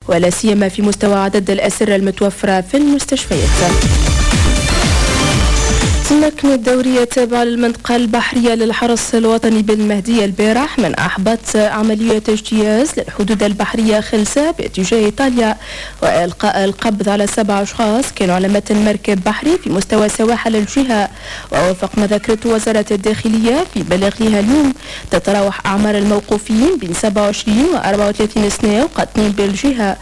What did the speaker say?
ولا سيما في مستوى عدد الأسرة المتوفرة في المستشفيات. تمكن الدورية التابعة للمنطقة البحرية للحرس الوطني بالمهدية البارح من أحبط عملية اجتياز للحدود البحرية خلسة باتجاه إيطاليا، وإلقاء القبض على 7 أشخاص كانوا على متن مركب بحري في مستوى سواحل الجهة. ووفق ما ذكرته وزارة الداخلية في بلاغها اليوم، تتراوح أعمار الموقوفين بين 27 و 34 سنة وقاطنين بالجهة.